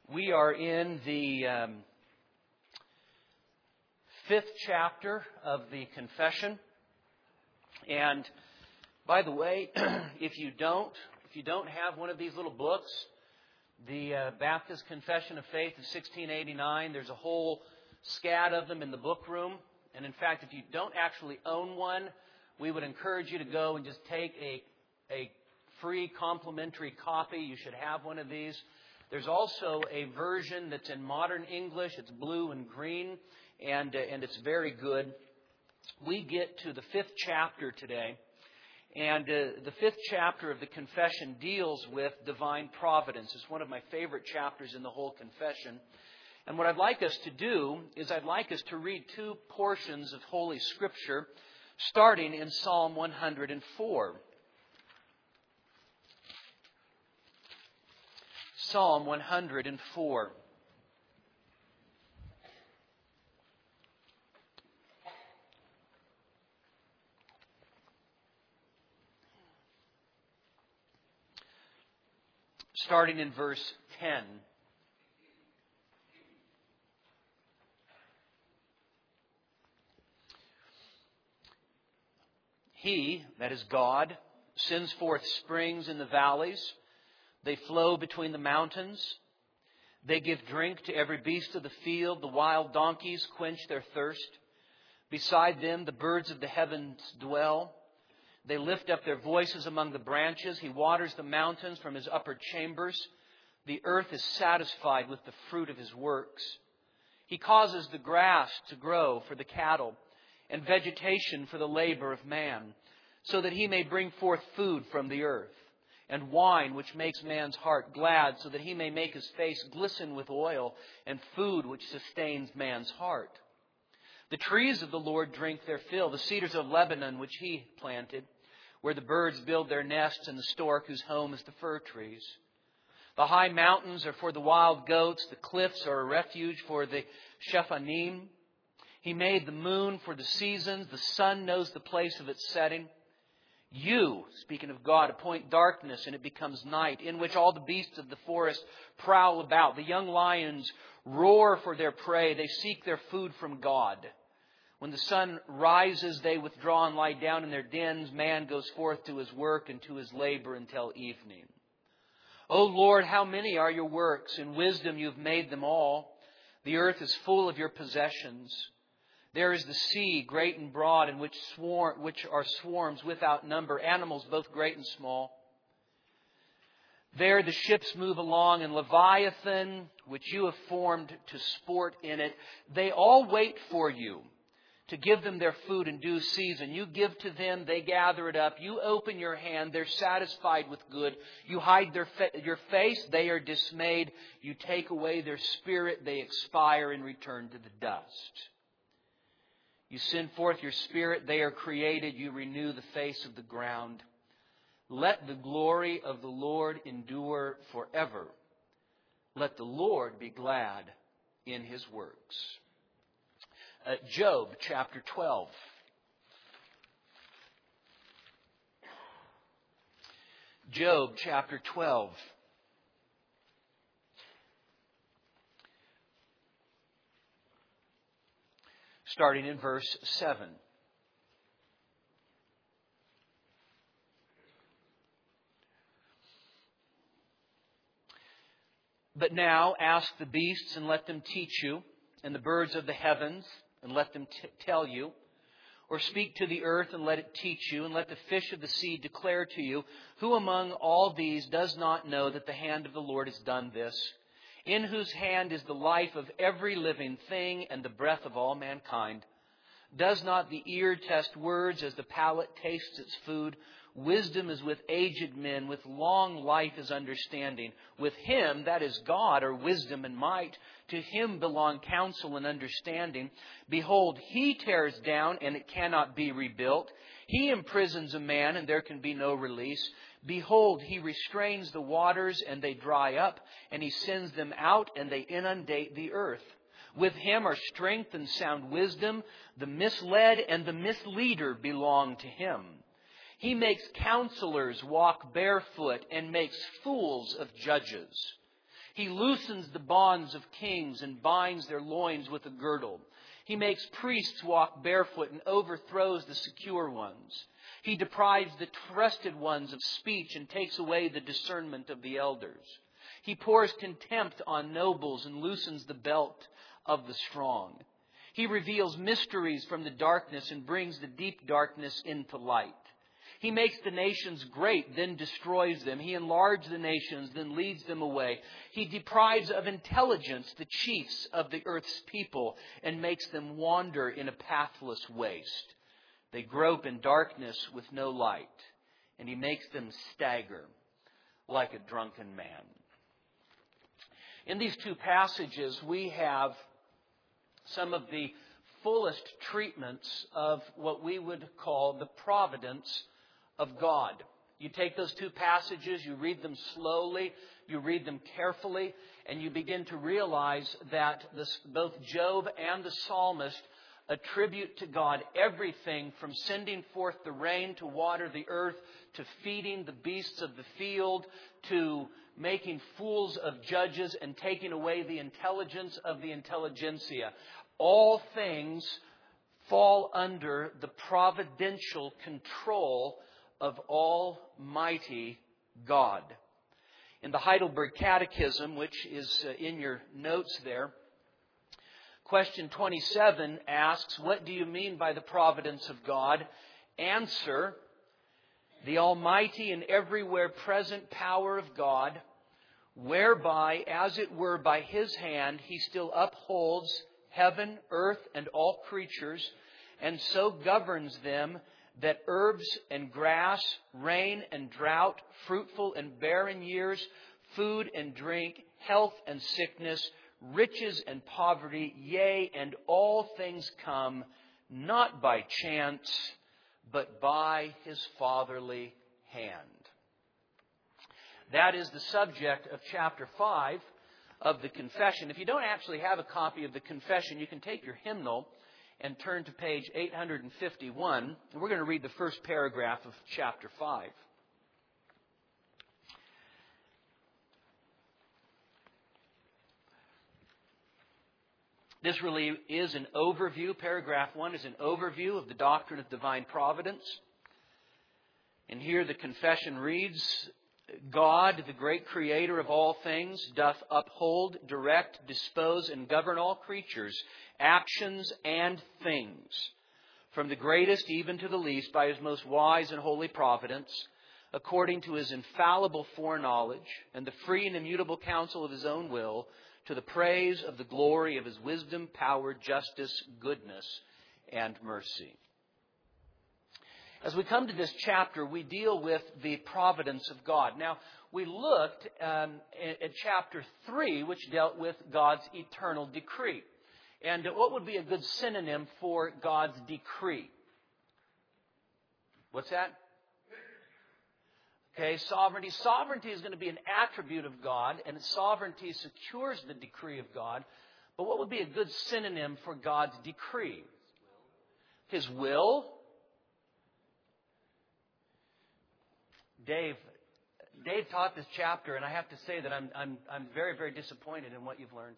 We are in the fifth chapter of the Confession. And by the way, if you don't have one of these little books, the Baptist Confession of Faith of 1689, there's a whole scad of them in the book room. And in fact, if you don't actually own one, we would encourage you to go and just take a free complimentary copy. You should have one of these. There's also a version that's in modern English. It's blue and green, and it's very good. We get to the fifth chapter today, and the fifth chapter of the Confession deals with divine providence. It's one of my favorite chapters in the whole Confession. And what I'd like us to do is I'd like us to read two portions of Holy Scripture, starting in Psalm 104. Psalm 104. Starting in verse 10. He, that is God, sends forth springs in the valleys. They flow between the mountains. They give drink to every beast of the field. The wild donkeys quench their thirst. Beside them, the birds of the heavens dwell. They lift up their voices among the branches. He waters the mountains from his upper chambers. The earth is satisfied with the fruit of his works. He causes the grass to grow for the cattle and vegetation for the labor of man, so that he may bring forth food from the earth, and wine which makes man's heart glad, so that he may make his face glisten with oil, and food which sustains man's heart. The trees of the Lord drink their fill, the cedars of Lebanon which he planted, where the birds build their nests, and the stork whose home is the fir trees. The high mountains are for the wild goats, the cliffs are a refuge for the Shephanim. He made the moon for the seasons, the sun knows the place of its setting. You, speaking of God, appoint darkness and it becomes night, in which all the beasts of the forest prowl about. The young lions roar for their prey. They seek their food from God. When the sun rises, they withdraw and lie down in their dens. Man goes forth to his work and to his labor until evening. O Lord, how many are your works? In wisdom you have made them all. The earth is full of your possessions. There is the sea, great and broad, in which are swarms without number, animals both great and small. There the ships move along, and Leviathan, which you have formed to sport in it, they all wait for you to give them their food in due season. You give to them, they gather it up. You open your hand, they're satisfied with good. You hide your face, they are dismayed. You take away their spirit, they expire and return to the dust. You send forth your Spirit, they are created. You renew the face of the ground. Let the glory of the Lord endure forever. Let the Lord be glad in his works. Job chapter 12. Job chapter 12. Starting in verse 7. But now ask the beasts and let them teach you, and the birds of the heavens and let them tell you. Or speak to the earth and let it teach you, and let the fish of the sea declare to you. Who among all these does not know that the hand of the Lord has done this? In whose hand is the life of every living thing and the breath of all mankind? Does not the ear test words as the palate tastes its food? Wisdom is with aged men, with long life is understanding. With him, that is God, are wisdom and might. To him belong counsel and understanding. Behold, he tears down and it cannot be rebuilt. He imprisons a man and there can be no release. Behold, he restrains the waters and they dry up, and he sends them out and they inundate the earth. With him are strength and sound wisdom. The misled and the misleader belong to him. He makes counselors walk barefoot and makes fools of judges. He loosens the bonds of kings and binds their loins with a girdle. He makes priests walk barefoot and overthrows the secure ones. He deprives the trusted ones of speech and takes away the discernment of the elders. He pours contempt on nobles and loosens the belt of the strong. He reveals mysteries from the darkness and brings the deep darkness into light. He makes the nations great, then destroys them. He enlarges the nations, then leads them away. He deprives of intelligence the chiefs of the earth's people and makes them wander in a pathless waste. They grope in darkness with no light, and He makes them stagger like a drunken man. In these two passages, we have some of the fullest treatments of what we would call the providence of God. You take those two passages, you read them slowly, you read them carefully, and you begin to realize that both Job and the psalmist attribute to God everything from sending forth the rain to water the earth, to feeding the beasts of the field, to making fools of judges and taking away the intelligence of the intelligentsia. All things fall under the providential control of Almighty God. In the Heidelberg Catechism, which is in your notes there, question 27 asks, what do you mean by the providence of God? Answer, the almighty and everywhere present power of God, whereby, as it were by His hand, He still upholds heaven, earth, and all creatures, and so governs them that herbs and grass, rain and drought, fruitful and barren years, food and drink, health and sickness, riches and poverty, yea, and all things come not by chance, but by His fatherly hand. That is the subject of chapter 5 of the Confession. If you don't actually have a copy of the Confession, you can take your hymnal and turn to page 851. And we're going to read the first paragraph of chapter 5. This really is an overview. Paragraph 1 is an overview of the doctrine of divine providence. And here the confession reads, God, the great creator of all things, doth uphold, direct, dispose, and govern all creatures, actions, and things, from the greatest even to the least, by His most wise and holy providence, according to His infallible foreknowledge, and the free and immutable counsel of His own will, to the praise of the glory of His wisdom, power, justice, goodness, and mercy. As we come to this chapter, we deal with the providence of God. Now, we looked at chapter 3, which dealt with God's eternal decree. And what would be a good synonym for God's decree? What's that? Okay, sovereignty. Sovereignty is going to be an attribute of God, and sovereignty secures the decree of God. But what would be a good synonym for God's decree? His will. Dave taught this chapter, and I have to say that I'm very, very disappointed in what you've learned.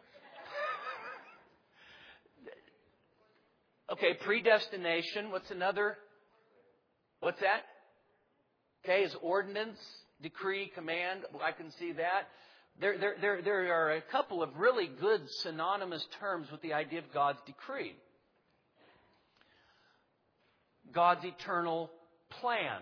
Okay, predestination. What's another? What's that? Okay, is ordinance, decree, command. I can see that. There are a couple of really good synonymous terms with the idea of God's decree. God's eternal plan.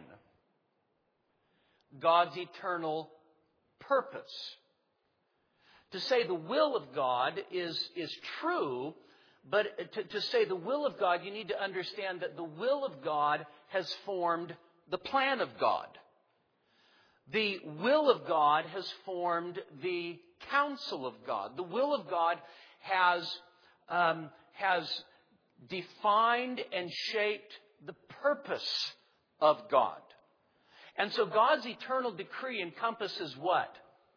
God's eternal purpose. To say the will of God is true, but to say the will of God, you need to understand that the will of God has formed the plan of God. The will of God has formed the counsel of God. The will of God has defined and shaped the purpose of God. And so God's eternal decree encompasses what?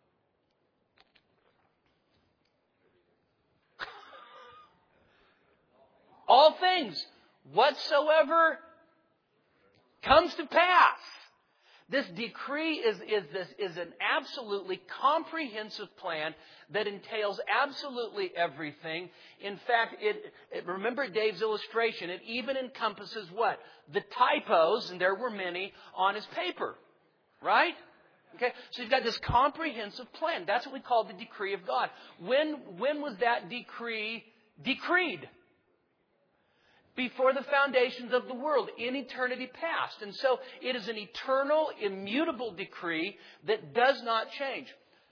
All things whatsoever comes to pass. This decree is an absolutely comprehensive plan that entails absolutely everything. In fact, remember Dave's illustration, it even encompasses what? The typos, and there were many, on his paper. Right? Okay, so you've got this comprehensive plan. That's what we call the decree of God. When was that decree decreed? Before the foundations of the world, in eternity past. And so it is an eternal, immutable decree that does not change.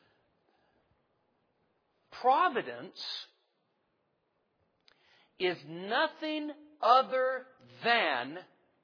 Providence is nothing other than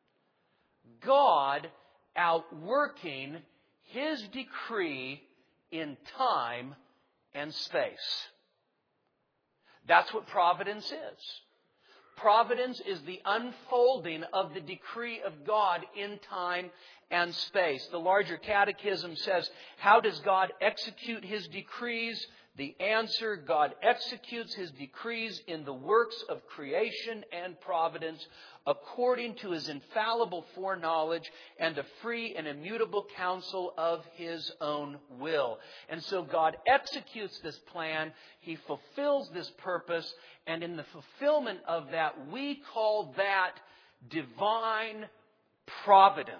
God outworking His decree in time and space. That's what providence is. Providence is the unfolding of the decree of God in time and space. The larger catechism says, how does God execute His decrees? The answer, God executes His decrees in the works of creation and providence according to His infallible foreknowledge and the free and immutable counsel of His own will. And so God executes this plan. He fulfills this purpose. And in the fulfillment of that, we call that divine providence.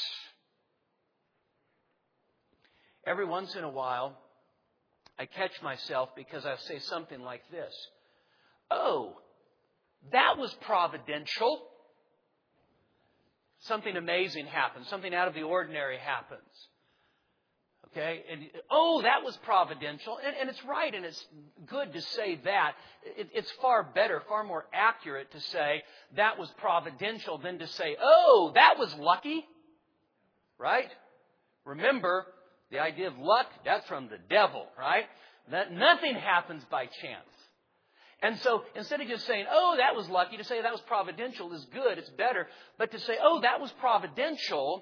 Every once in a while, I catch myself because I say something like this. Oh, that was providential. Something amazing happens. Something out of the ordinary happens. Okay? And, oh, that was providential. And it's right and it's good to say that. It's far better, far more accurate to say that was providential than to say, oh, that was lucky. Right? Remember, the idea of luck, that's from the devil, right? That nothing happens by chance. And so instead of just saying, oh, that was lucky, to say that was providential is good, it's better. But to say, oh, that was providential,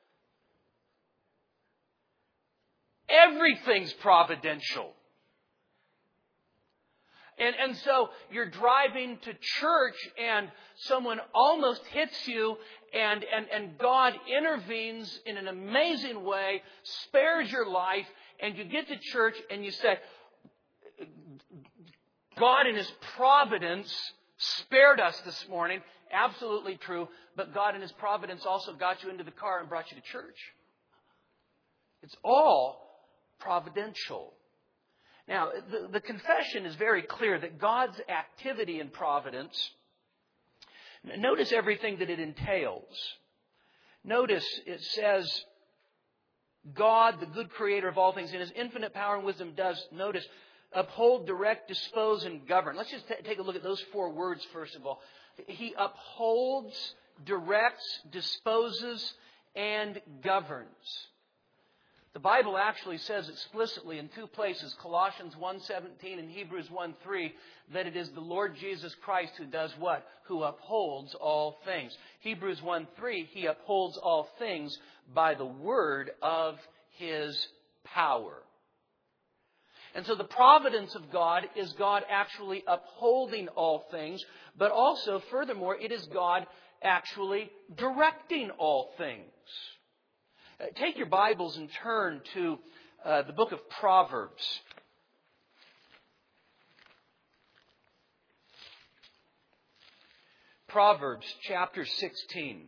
everything's providential. And so you're driving to church and someone almost hits you and God intervenes in an amazing way, spares your life, and you get to church and you say, God in His providence spared us this morning. Absolutely true. But God in His providence also got you into the car and brought you to church. It's all providential. Now, the confession is very clear that God's activity in providence, notice everything that it entails. Notice it says, God, the good creator of all things, in His infinite power and wisdom does, notice, uphold, direct, dispose, and govern. Let's just take a look at those four words first of all. He upholds, directs, disposes, and governs. The Bible actually says explicitly in two places, Colossians 1:17 and Hebrews 1:3, that it is the Lord Jesus Christ who does what? Who upholds all things. Hebrews 1:3, He upholds all things by the word of His power. And so the providence of God is God actually upholding all things, but also, furthermore, it is God actually directing all things. Take your Bibles and turn to the book of Proverbs. Proverbs chapter 16.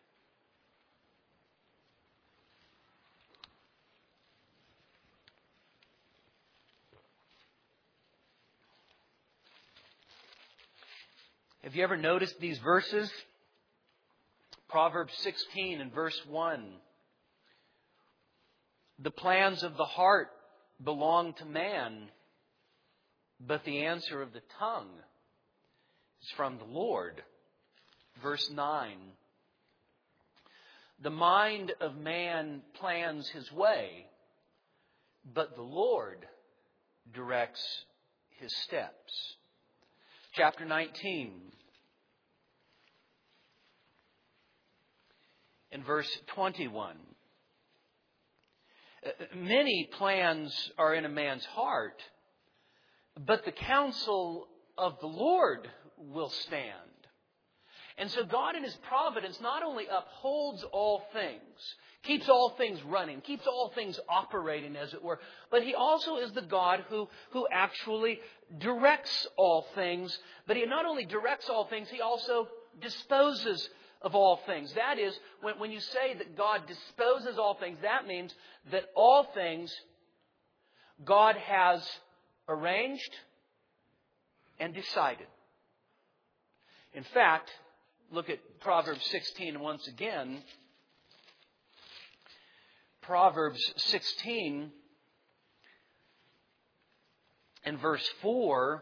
Have you ever noticed these verses? Proverbs 16 and verse 1. The plans of the heart belong to man, but the answer of the tongue is from the Lord. Verse 9. The mind of man plans his way, but the Lord directs his steps. Chapter 19. In verse 21. Many plans are in a man's heart, but the counsel of the Lord will stand. And so God in His providence not only upholds all things, keeps all things running, keeps all things operating, as it were, but He also is the God who actually directs all things. But He not only directs all things, He also disposes of all things. That is, when you say that God disposes all things, that means that all things God has arranged and decided. In fact, look at Proverbs 16 once again. Proverbs 16 and verse 4.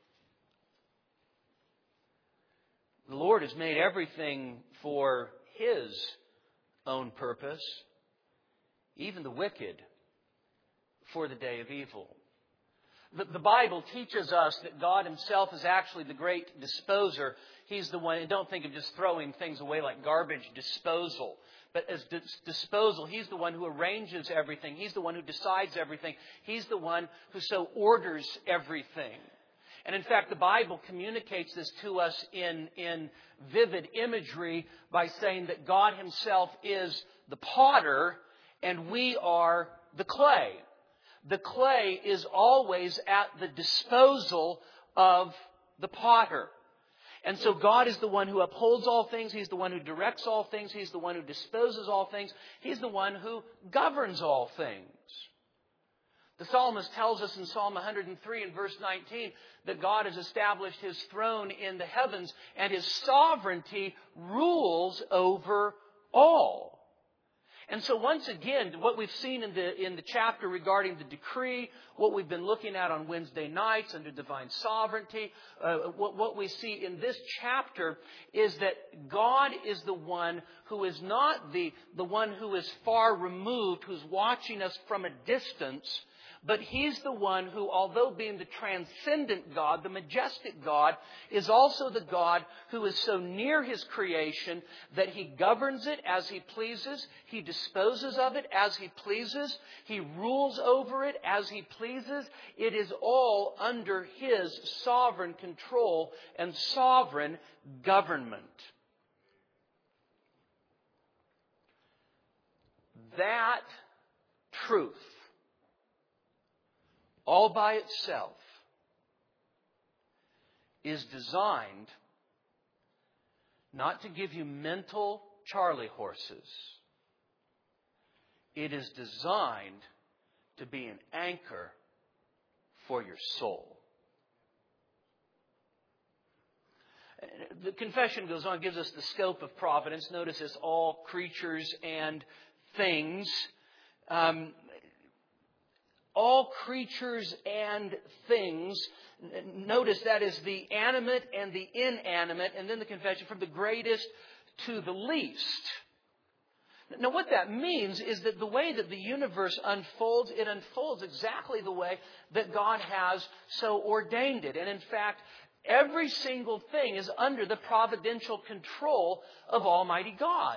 The Lord has made everything for His own purpose, even the wicked for the day of evil. The Bible teaches us that God Himself is actually the great disposer. He's the one, and don't think of just throwing things away like garbage disposal. But as disposal, He's the one who arranges everything. He's the one who decides everything. He's the one who so orders everything. And in fact, the Bible communicates this to us in vivid imagery by saying that God Himself is the potter and we are the clay. The clay is always at the disposal of the potter. And so God is the one who upholds all things. He's the one who directs all things. He's the one who disposes all things. He's the one who governs all things. The psalmist tells us in Psalm 103 and verse 19 that God has established His throne in the heavens and His sovereignty rules over all. And so once again, what we've seen in the chapter regarding the decree, what we've been looking at on Wednesday nights under divine sovereignty, what we see in this chapter is that God is the one who is not the one who is far removed, who's watching us from a distance, but He's the one who, although being the transcendent God, the majestic God, is also the God who is so near His creation that He governs it as He pleases. He disposes of it as He pleases. He rules over it as He pleases. It is all under His sovereign control and sovereign government. That truth, all by itself, is designed not to give you mental Charlie horses. It is designed to be an anchor for your soul. The confession goes on, gives us the scope of providence. Notice this, all creatures and things. All creatures and things. Notice that is the animate and the inanimate. And then the confession, from the greatest to the least. Now what that means is that the way that the universe unfolds, it unfolds exactly the way that God has so ordained it. And in fact, every single thing is under the providential control of Almighty God.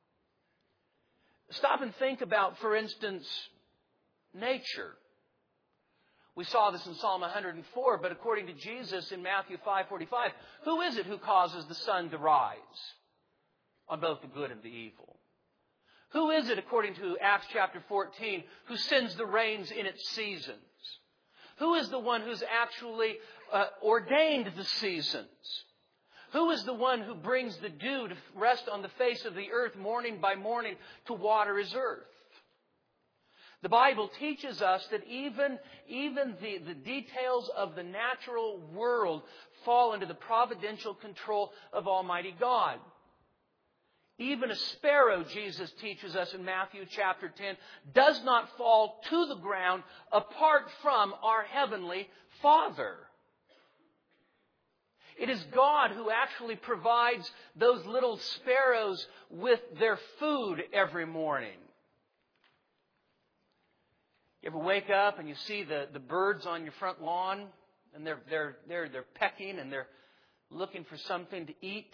Stop and think about, for instance, nature. We saw this in Psalm 104, but according to Jesus in Matthew 5:45, who is it who causes the sun to rise on both the good and the evil? Who is it, according to Acts chapter 14, who sends the rains in its seasons? Who is the one who's actually ordained the seasons? Who is the one who brings the dew to rest on the face of the earth morning by morning to water His earth? The Bible teaches us that even the details of the natural world fall under the providential control of Almighty God. Even a sparrow, Jesus teaches us in Matthew chapter 10, does not fall to the ground apart from our Heavenly Father. It is God who actually provides those little sparrows with their food every morning. You ever wake up and you see the birds on your front lawn and they're pecking and they're looking for something to eat?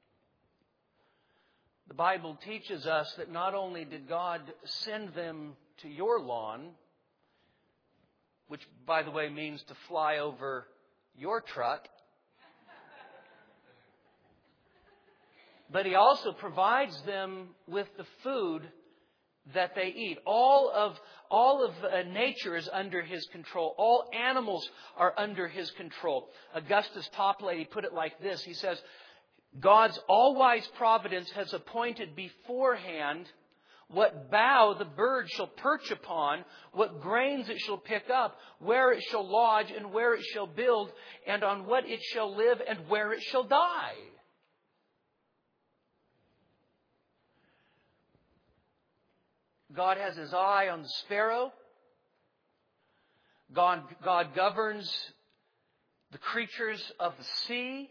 The Bible teaches us that not only did God send them to your lawn, which, by the way, means to fly over your truck, but He also provides them with the food that they eat. All of nature is under His control. All animals are under His control. Augustus Toplady put it like this. He says, God's all-wise providence has appointed beforehand what bough the bird shall perch upon, what grains it shall pick up, where it shall lodge and where it shall build, and on what it shall live and where it shall die. God has His eye on the sparrow. God governs the creatures of the sea.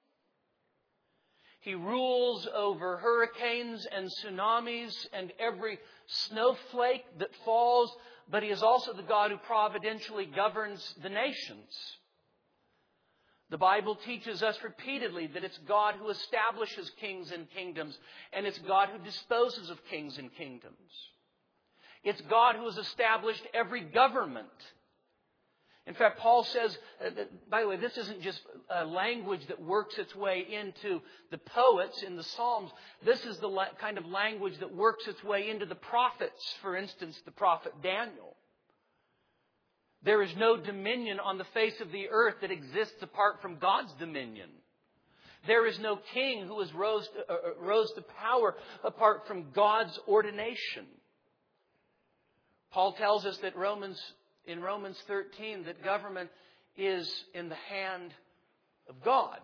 He rules over hurricanes and tsunamis and every snowflake that falls, but He is also the God who providentially governs the nations. The Bible teaches us repeatedly that it's God who establishes kings and kingdoms, and it's God who disposes of kings and kingdoms. It's God who has established every government. In fact, Paul says, by the way, this isn't just a language that works its way into the poets in the Psalms. This is the kind of language that works its way into the prophets. For instance, the prophet Daniel. There is no dominion on the face of the earth that exists apart from God's dominion. There is no king who has rose to power apart from God's ordination. Paul tells us that in Romans 13, that government is in the hand of God.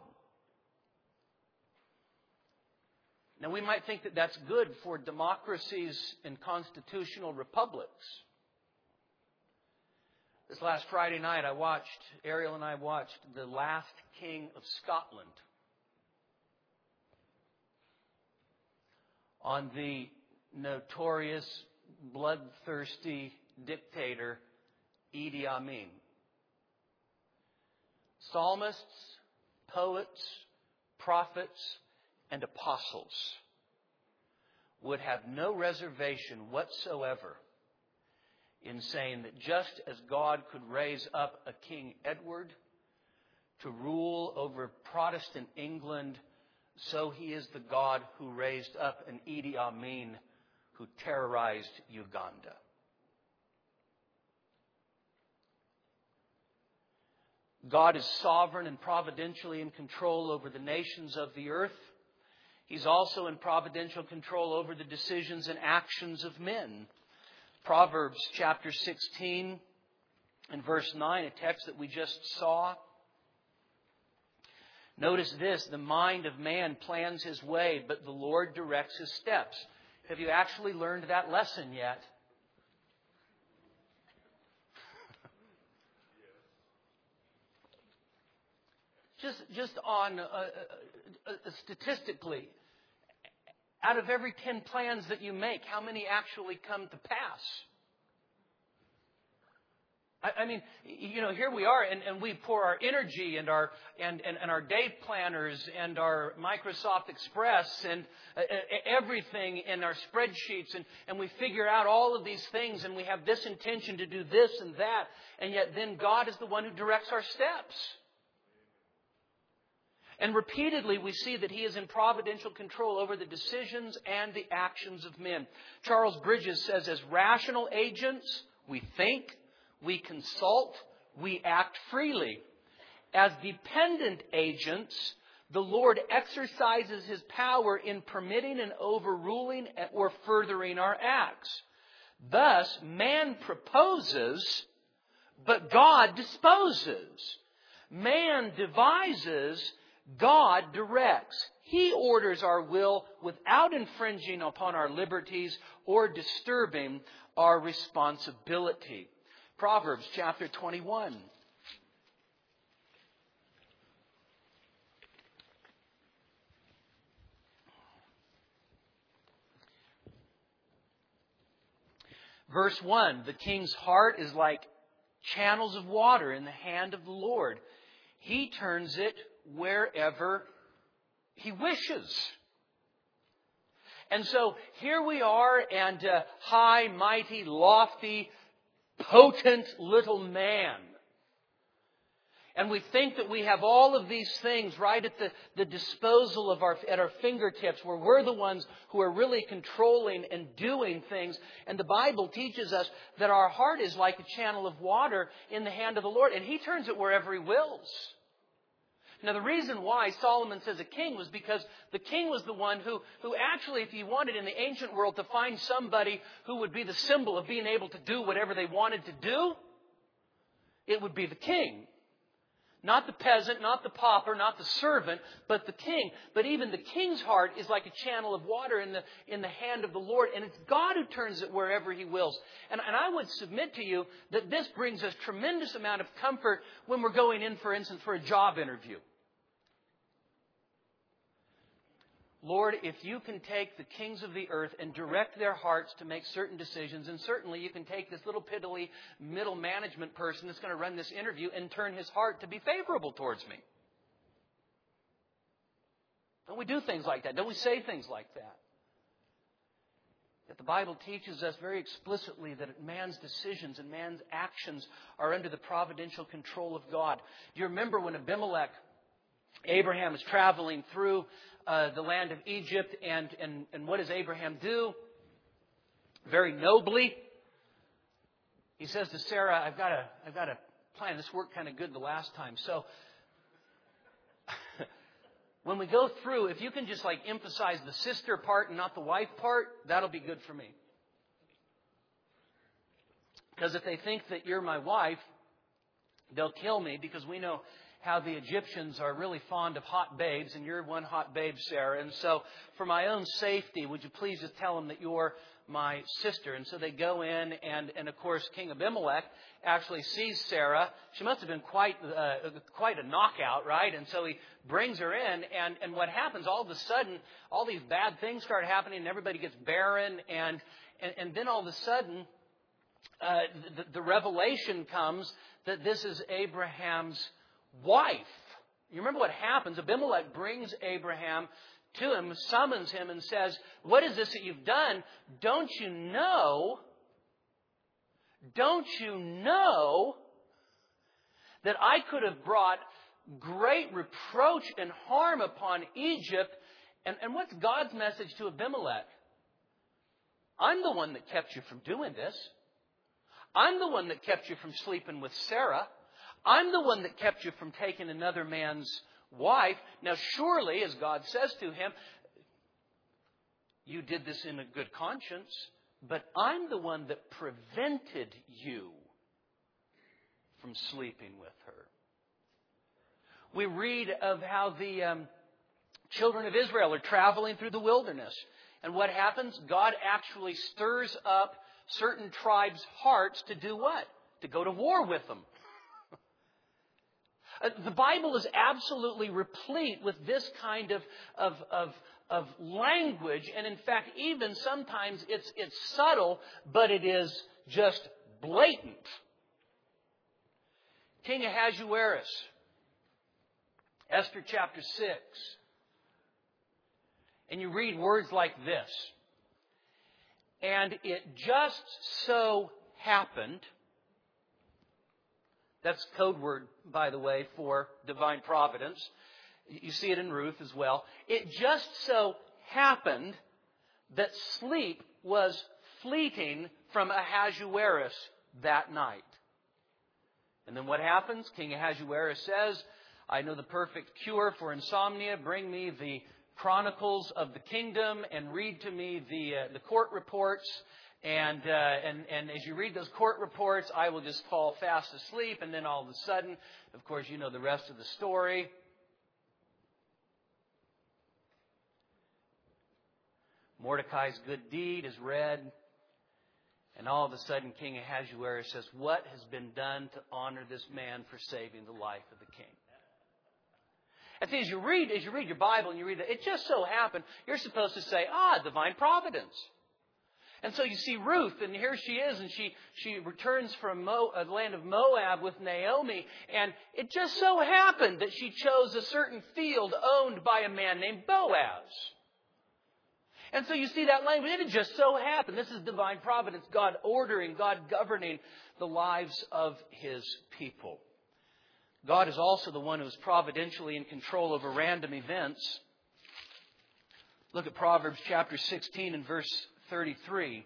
Now, we might think that that's good for democracies and constitutional republics. This last Friday night, Ariel and I watched The Last King of Scotland on the notorious, bloodthirsty dictator Idi Amin. Psalmists, poets, prophets, and apostles would have no reservation whatsoever in saying that just as God could raise up a King Edward to rule over Protestant England, so He is the God who raised up an Idi Amin who terrorized Uganda. God is sovereign and providentially in control over the nations of the earth. He's also in providential control over the decisions and actions of men. Proverbs chapter 16 and verse 9, a text that we just saw. Notice this, the mind of man plans his way, but the Lord directs his steps. Have you actually learned that lesson yet? Just on statistically, out of every 10 plans that you make, how many actually come to pass? I mean, here we are, and we pour our energy and our day planners and our Microsoft Express and everything in our spreadsheets, and we figure out all of these things, and we have this intention to do this and that, and yet then God is the one who directs our steps. And repeatedly we see that He is in providential control over the decisions and the actions of men. Charles Bridges says, as rational agents, we think, we consult, we act freely. As dependent agents, the Lord exercises His power in permitting and overruling or furthering our acts. Thus, man proposes, but God disposes. Man devises, God directs. He orders our will without infringing upon our liberties or disturbing our responsibility. Proverbs chapter 21. Verse 1, the king's heart is like channels of water in the hand of the Lord. He turns it wherever He wishes. And so here we are, and high, mighty, lofty, potent little man. And we think that we have all of these things right at the disposal of at our fingertips, where we're the ones who are really controlling and doing things. And the Bible teaches us that our heart is like a channel of water in the hand of the Lord, and He turns it wherever He wills. Now, the reason why Solomon says a king was because the king was the one who actually, if you wanted in the ancient world to find somebody who would be the symbol of being able to do whatever they wanted to do, it would be the king. Not the peasant, not the pauper, not the servant, but the king. But even the king's heart is like a channel of water in the hand of the Lord. And it's God who turns it wherever He wills. And I would submit to you that this brings us tremendous amount of comfort when we're going in, for instance, for a job interview. Lord, if you can take the kings of the earth and direct their hearts to make certain decisions, and certainly you can take this little piddly middle management person that's going to run this interview and turn his heart to be favorable towards me. Don't we do things like that? Don't we say things like that? Yet the Bible teaches us very explicitly that man's decisions and man's actions are under the providential control of God. Do you remember when Abraham is traveling through the land of Egypt, and what does Abraham do? Very nobly, he says to Sarah, I've got a plan. This worked kind of good the last time. So when we go through, if you can just emphasize the sister part and not the wife part, that'll be good for me. Because if they think that you're my wife, they'll kill me, because we know how the Egyptians are really fond of hot babes, and you're one hot babe, Sarah. And so for my own safety, would you please just tell them that you're my sister? And so they go in, and of course, King Abimelech actually sees Sarah. She must have been quite a knockout, right? And so he brings her in, and what happens, all of a sudden, all these bad things start happening, and everybody gets barren, and then all of a sudden, the revelation comes that this is Abraham's wife. You remember what happens? Abimelech brings Abraham to him, summons him, and says, what is this that you've done? Don't you know that I could have brought great reproach and harm upon Egypt? And what's God's message to Abimelech? I'm the one that kept you from doing this. I'm the one that kept you from sleeping with Sarah. I'm the one that kept you from taking another man's wife. Now, surely, as God says to him, you did this in a good conscience, but I'm the one that prevented you from sleeping with her. We read of how the children of Israel are traveling through the wilderness. And what happens? God actually stirs up certain tribes' hearts to do what? To go to war with them. The Bible is absolutely replete with this kind of language. And in fact, even sometimes it's subtle, but it is just blatant. King Ahasuerus, Esther chapter 6. And you read words like this. And it just so happened. That's code word, by the way, for divine providence. You see it in Ruth as well. It just so happened that sleep was fleeting from Ahasuerus that night. And then what happens? King Ahasuerus says, I know the perfect cure for insomnia. Bring me the chronicles of the kingdom and read to me the court reports. And as you read those court reports, I will just fall fast asleep. And then all of a sudden, of course, you know the rest of the story. Mordecai's good deed is read. And all of a sudden, King Ahasuerus says, what has been done to honor this man for saving the life of the king? And see, as you read your Bible and you read it, it just so happened, you're supposed to say, divine providence. And so you see Ruth, and here she is, and she returns from the land of Moab with Naomi, and it just so happened that she chose a certain field owned by a man named Boaz. And so you see that language, it just so happened. This is divine providence, God ordering, God governing the lives of His people. God is also the one who is providentially in control over random events. Look at Proverbs chapter 16 and verse 33.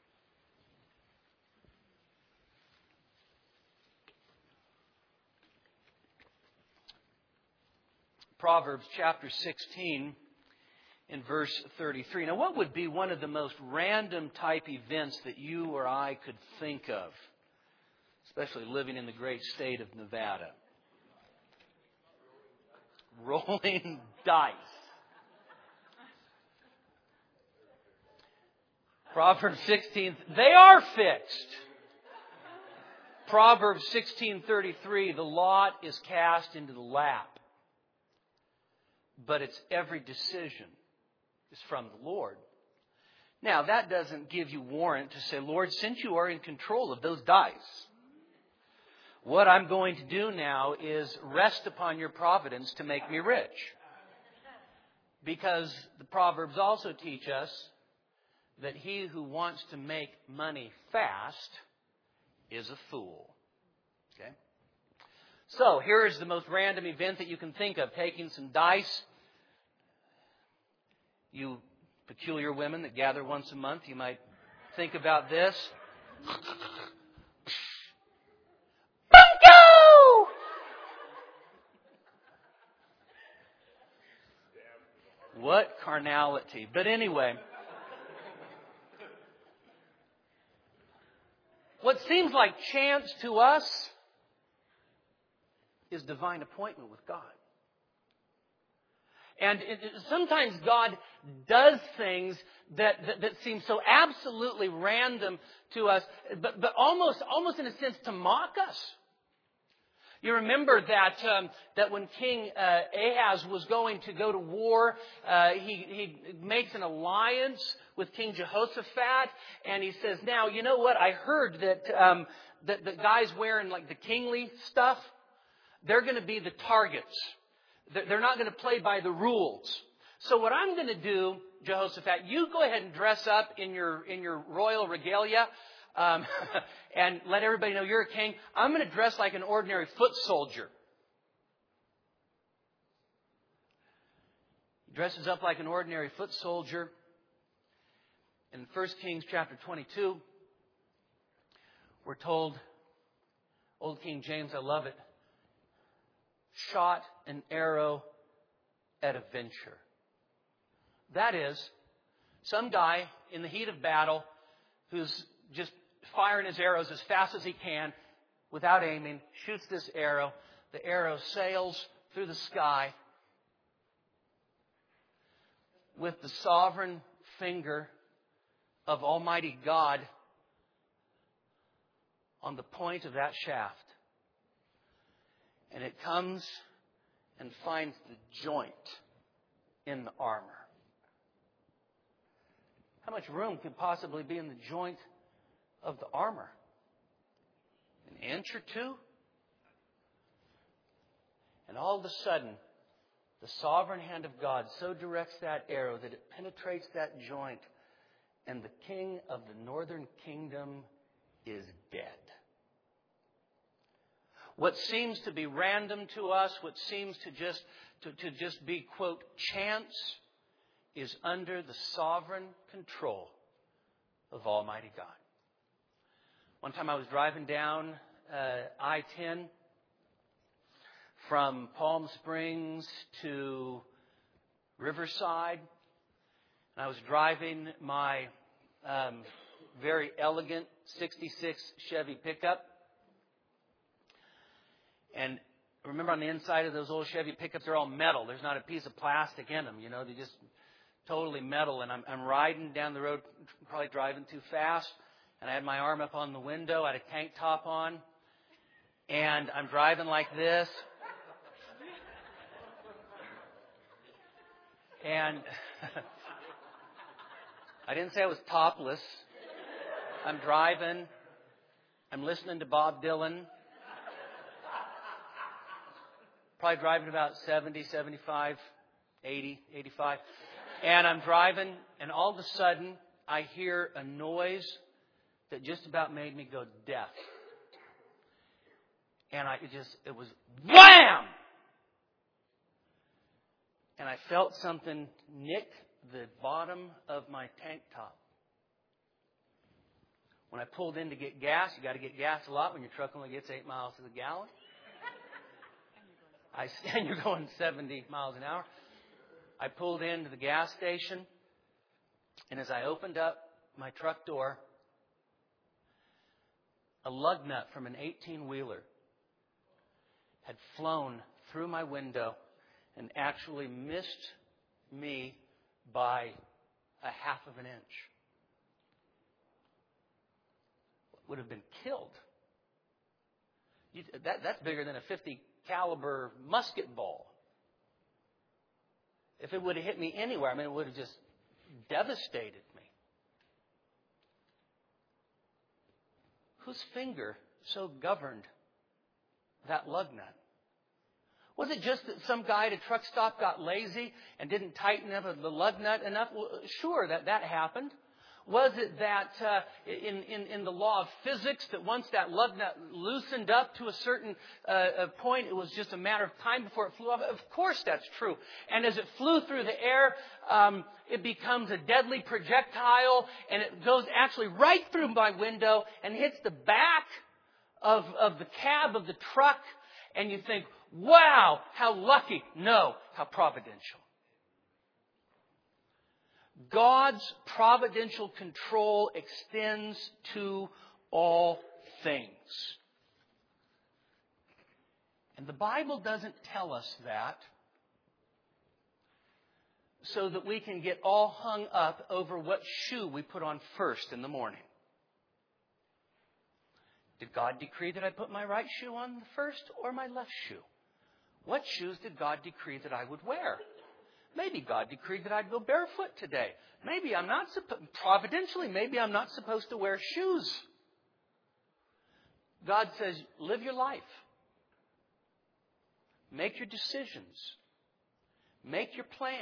Proverbs chapter 16 and verse 33. Now, what would be one of the most random type events that you or I could think of, especially living in the great state of Nevada? Rolling dice. Proverbs 16, they are fixed. Proverbs 16:33, the lot is cast into the lap, but its every decision is from the Lord. Now, that doesn't give you warrant to say, Lord, since you are in control of those dice, what I'm going to do now is rest upon your providence to make me rich. Because the Proverbs also teach us that he who wants to make money fast is a fool. Okay? So, here is the most random event that you can think of. Taking some dice. You peculiar women that gather once a month, you might think about this. Bingo! What carnality. But anyway, what seems like chance to us is divine appointment with God. And sometimes God does things that seem so absolutely random to us, but almost in a sense to mock us. You remember that when King Ahaz was going to go to war, he makes an alliance with King Jehoshaphat, and he says, "Now, you know what? I heard that the guys wearing like the kingly stuff, they're going to be the targets. They're not going to play by the rules. So what I'm going to do, Jehoshaphat, you go ahead and dress up in your royal regalia and let everybody know you're a king. I'm going to dress like an ordinary foot soldier." He dresses up like an ordinary foot soldier. In 1 Kings chapter 22, we're told, Old King James, I love it, shot an arrow at a venture. That is, some guy in the heat of battle who's just firing his arrows as fast as he can without aiming, shoots this arrow. The arrow sails through the sky with the sovereign finger of Almighty God on the point of that shaft. And it comes and finds the joint in the armor. How much room could possibly be in the joint of the armor? An inch or two? And all of a sudden, the sovereign hand of God so directs that arrow that it penetrates that joint, and the king of the northern kingdom is dead. What seems to be random to us, what seems to just be, quote, chance, is under the sovereign control of Almighty God. One time I was driving down I-10 from Palm Springs to Riverside. And I was driving my very elegant 66 Chevy pickup. And remember, on the inside of those old Chevy pickups, they're all metal. There's not a piece of plastic in them. You know, they're just totally metal. And I'm riding down the road, probably driving too fast. And I had my arm up on the window. I had a tank top on. And I'm driving like this. And I didn't say I was topless. I'm driving. I'm listening to Bob Dylan. Probably driving about 70, 75, 80, 85. And I'm driving, and all of a sudden, I hear a noise that just about made me go deaf. And it was wham! And I felt something nick the bottom of my tank top. When I pulled in to get gas, you got to get gas a lot when your truck only gets 8 miles to the gallon. And you're going 70 miles an hour. I pulled into the gas station, and as I opened up my truck door, a lug nut from an 18-wheeler had flown through my window and actually missed me by a half of an inch. Would have been killed. That's bigger than a 50 caliber musket ball. If it would have hit me anywhere, it would have just devastated me. Whose finger so governed that lug nut? Was it just that some guy at a truck stop got lazy and didn't tighten up the lug nut enough? Well, sure, that happened. Was it that in the law of physics that once that lug nut loosened up to a certain point, it was just a matter of time before it flew off? Of course that's true. And as it flew through the air, it becomes a deadly projectile, and it goes actually right through my window and hits the back of the cab of the truck. And you think, wow, how lucky. No, how providential. God's providential control extends to all things. And the Bible doesn't tell us that so that we can get all hung up over what shoe we put on first in the morning. Did God decree that I put my right shoe on first or my left shoe? What shoes did God decree that I would wear? Maybe God decreed that I'd go barefoot today. Maybe I'm not providentially, maybe I'm not supposed to wear shoes. God says, live your life. Make your decisions. Make your plans.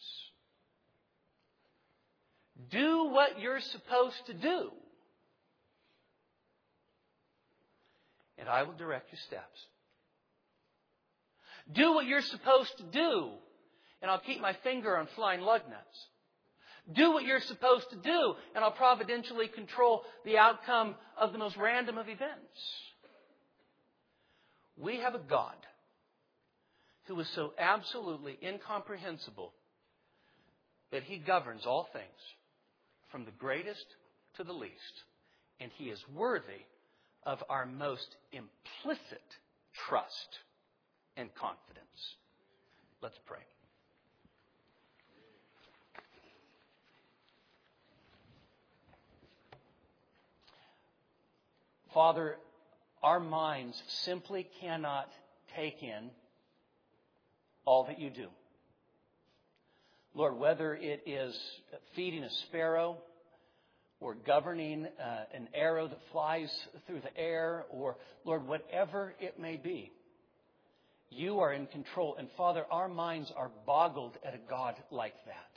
Do what you're supposed to do. And I will direct your steps. Do what you're supposed to do. And I'll keep my finger on flying lug nuts. Do what you're supposed to do, and I'll providentially control the outcome of the most random of events. We have a God who is so absolutely incomprehensible that He governs all things, from the greatest to the least. And He is worthy of our most implicit trust and confidence. Let's pray. Father, our minds simply cannot take in all that you do. Lord, whether it is feeding a sparrow or governing an arrow that flies through the air, or, Lord, whatever it may be, you are in control. And Father, our minds are boggled at a God like that.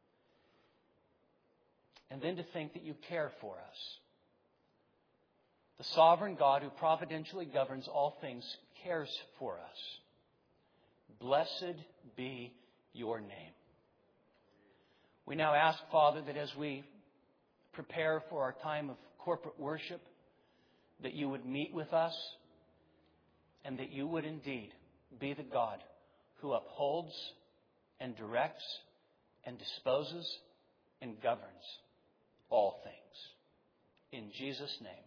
And then to think that you care for us. The sovereign God who providentially governs all things cares for us. Blessed be your name. We now ask, Father, that as we prepare for our time of corporate worship, that you would meet with us and that you would indeed be the God who upholds and directs and disposes and governs all things. In Jesus' name.